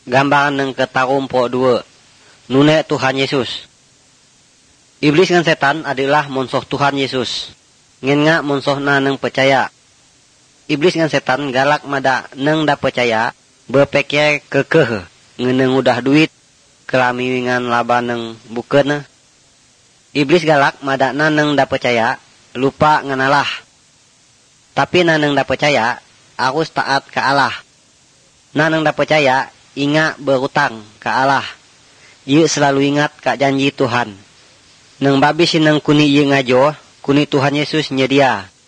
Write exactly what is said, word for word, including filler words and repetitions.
gambaran nang ketarumpo dua. Nune Tuhan Yesus. Iblis ngan setan adalah musuh Tuhan Yesus. Ngen nga musuh na nang percaya. Iblis ngan setan galak mada nang da percaya, berpikir kekeh, ngeneng udah duit, kelami ngan laba nang bukeun. Iblis galak mada na nang da percaya, lupa ngan Allah. Tapi na nang da percaya, harus taat ke Allah. Na nang da percaya, ingat berutang ke Allah. Ieu selalu ingat ka janji Tuhan. Nang babi sinang kuni ieu ngajo, kuni Tuhan Yesus nyedia.